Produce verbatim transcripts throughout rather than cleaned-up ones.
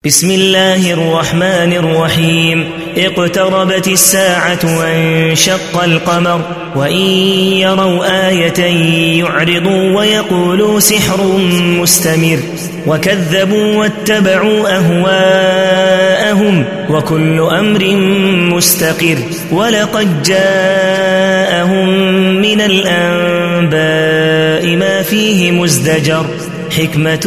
بسم الله الرحمن الرحيم. اقتربت الساعة وانشق القمر وإن يروا آية يعرضوا ويقولوا سحر مستمر وكذبوا واتبعوا أهواءهم وكل أمر مستقر ولقد جاءهم من الأنباء ما فيه مزدجر حكمة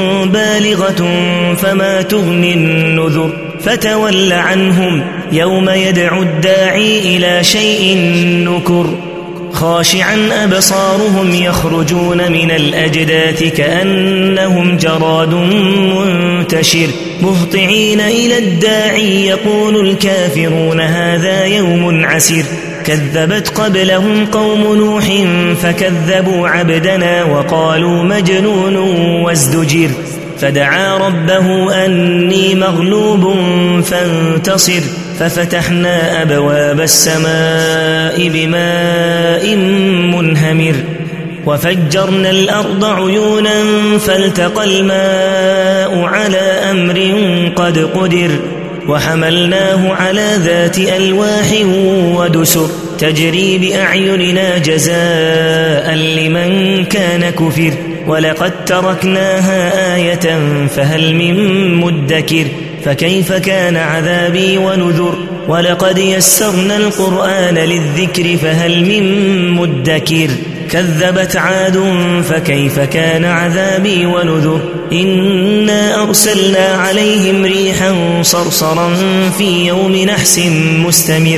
بالغة فما تغني النذر فتول عنهم يوم يدعو الداعي إلى شيء نكر خاشعا أبصارهم يخرجون من الأجداث كأنهم جراد منتشر مهطعين إلى الداعي يقول الكافرون هذا يوم عسير كذبت قبلهم قوم نوح فكذبوا عبدنا وقالوا مجنون وازدجر فدعا ربه أني مغلوب فانتصر ففتحنا أبواب السماء بماء منهمر وفجرنا الأرض عيونا فالتقى الماء على أمر قد قدر وحملناه على ذات ألواح ودسر تجري بأعيننا جزاء لمن كان كفر ولقد تركناها آية فهل من مدكر فكيف كان عذابي ونذر ولقد يسرنا القرآن للذكر فهل من مدكر كذبت عاد فكيف كان عذابي ونذر إنا أرسلنا عليهم ريحا صرصرا في يوم نحس مستمر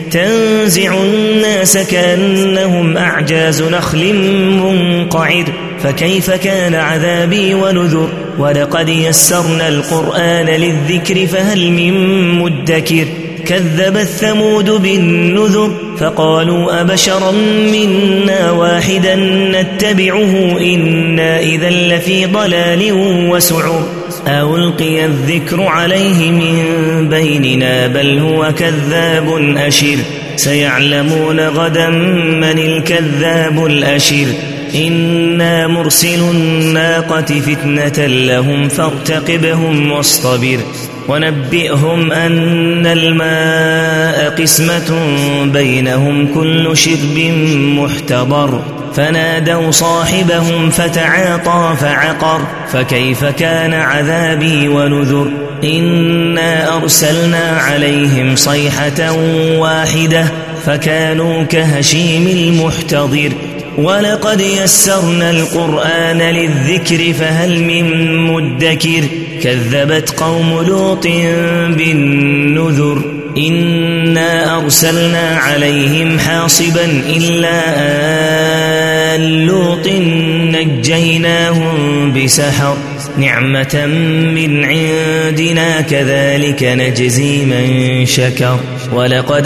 تنزع الناس كأنهم أعجاز نخل منقعر فكيف كان عذابي ونذر ولقد يسرنا القرآن للذكر فهل من مدكر كذبت ثمود بالنذر فقالوا أبشرا منا واحدا نتبعه إنا إذا لفي ضلال وسعر ألقي الذكر عليه من بيننا بل هو كذاب أشر سيعلمون غدا من الكذاب الأشر إنا مرسل الناقة فتنة لهم فارتقبهم واصطبر ونبئهم أن الماء قسمة بينهم كل شرب محتضر فنادوا صاحبهم فتعاطى فعقر فكيف كان عذابي ونذر إنا أرسلنا عليهم صيحة واحدة فكانوا كهشيم المحتضر ولقد يسرنا القرآن للذكر فهل من مدكر كذبت قوم لوط بالنذر إنا أرسلنا عليهم حاصبا إلا آل لوط نجيناهم بسحر نعمة من عندنا كذلك نجزي من شكر ولقد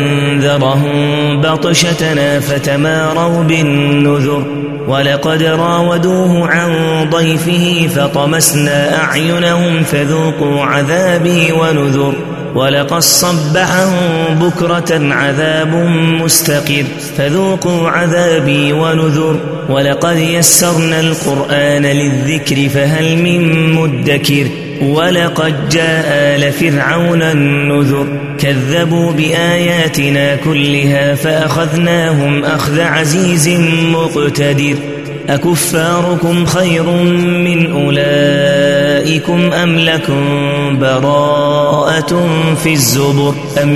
أنذرهم بطشتنا فتماروا بالنذر ولقد راودوه عن ضيفه فطمسنا أعينهم فذوقوا عذابي ونذر ولقد صبحهم بكرة عذاب مستقر فذوقوا عذابي ونذر ولقد يسرنا القرآن للذكر فهل من مدكر ولقد جاء آل فرعون النذر كذبوا بآياتنا كلها فأخذناهم أخذ عزيز مقتدر أكفاركم خير من أولئكم أم لكم براءة في الزبر أم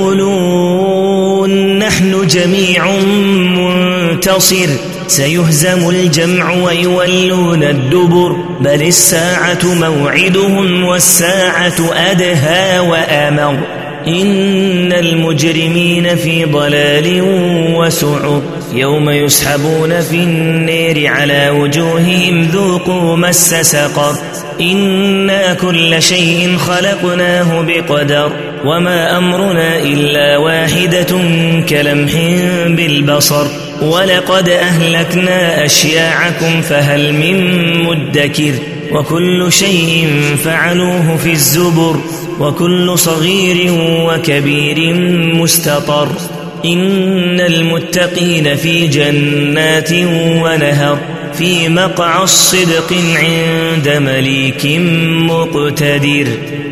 يقولون نحن جميع منتصر سيهزم الجمع ويولون الدبر بل الساعة موعدهم والساعة أدهى وأمر إن المجرمين في ضلال وسعر يوم يسحبون في النير على وجوههم ذوقوا مس سقر إنا كل شيء خلقناه بقدر وما أمرنا إلا واحدة كلمح بالبصر ولقد أهلكنا أشياعكم فهل من مدكر وكل شيء فعلوه في الزبر وكل صغير وكبير مستطر إن المتقين في جنات ونهر في مقعى الصدق عند مليك مقتدر.